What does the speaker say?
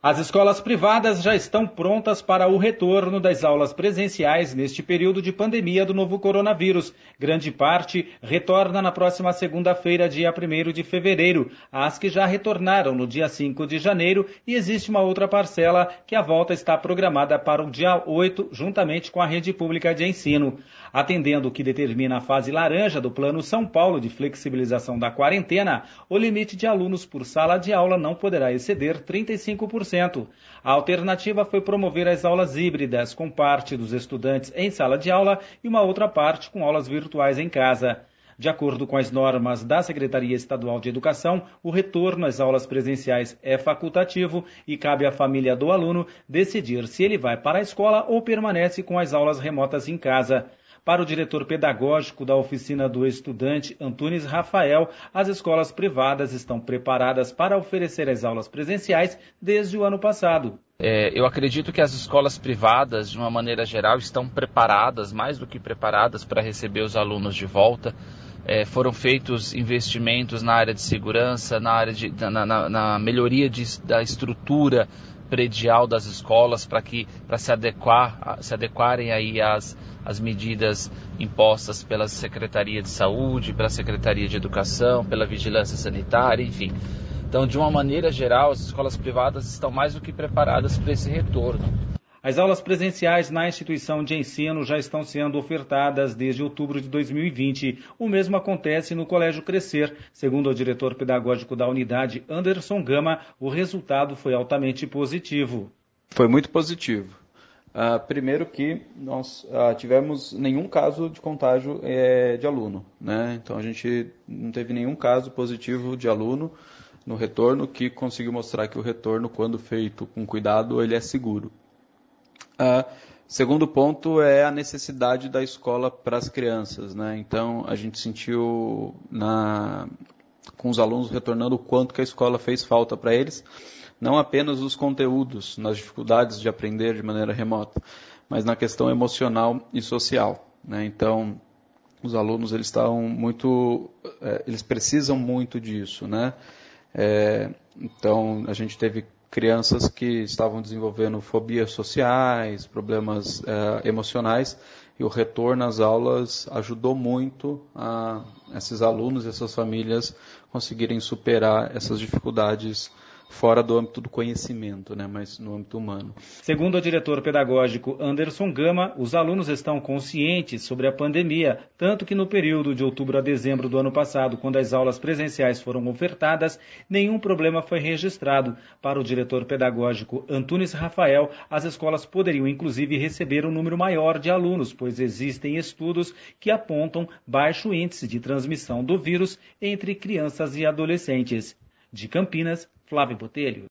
As escolas privadas já estão prontas para o retorno das aulas presenciais neste período de pandemia do novo coronavírus. Grande parte retorna na próxima segunda-feira, dia 1º de fevereiro. As que já retornaram no dia 5 de janeiro e existe uma outra parcela que a volta está programada para o dia 8, juntamente com a rede pública de ensino. Atendendo o que determina a fase laranja do Plano São Paulo de flexibilização da quarentena, o limite de alunos por sala de aula não poderá exceder 35%. A alternativa foi promover as aulas híbridas, com parte dos estudantes em sala de aula e uma outra parte com aulas virtuais em casa. De acordo com as normas da Secretaria Estadual de Educação, o retorno às aulas presenciais é facultativo e cabe à família do aluno decidir se ele vai para a escola ou permanece com as aulas remotas em casa. Para o diretor pedagógico da Oficina do Estudante, Antunes Rafael, as escolas privadas estão preparadas para oferecer as aulas presenciais desde o ano passado. Eu acredito que as escolas privadas, de uma maneira geral, estão preparadas, mais do que preparadas, para receber os alunos de volta. Foram feitos investimentos na área de segurança, na melhoria da estrutura predial das escolas para se adequarem aí às medidas impostas pela Secretaria de Saúde, pela Secretaria de Educação, pela Vigilância Sanitária, enfim. Então, de uma maneira geral, as escolas privadas estão mais do que preparadas para esse retorno. As aulas presenciais na instituição de ensino já estão sendo ofertadas desde outubro de 2020. O mesmo acontece no Colégio Crescer. Segundo o diretor pedagógico da unidade, Anderson Gama, o resultado foi altamente positivo. Foi muito positivo. Primeiro que nós tivemos nenhum caso de contágio de aluno, né? Então a gente não teve nenhum caso positivo de aluno no retorno, que conseguiu mostrar que o retorno, quando feito com cuidado, ele é seguro. Segundo ponto é a necessidade da escola para as crianças, né? Então a gente sentiu com os alunos retornando o quanto que a escola fez falta para eles, não apenas os conteúdos, nas dificuldades de aprender de maneira remota, mas na questão emocional e social, né? Então os alunos eles precisam muito disso, né? Então a gente teve crianças que estavam desenvolvendo fobias sociais, problemas emocionais, e o retorno às aulas ajudou muito a esses alunos e essas famílias conseguirem superar essas dificuldades fora do âmbito do conhecimento, né, mas no âmbito humano. Segundo o diretor pedagógico Anderson Gama, os alunos estão conscientes sobre a pandemia, tanto que no período de outubro a dezembro do ano passado, quando as aulas presenciais foram ofertadas, nenhum problema foi registrado. Para o diretor pedagógico Antunes Rafael, as escolas poderiam inclusive receber um número maior de alunos, pois existem estudos que apontam baixo índice de transmissão do vírus entre crianças e adolescentes. De Campinas, Flávio Botelho.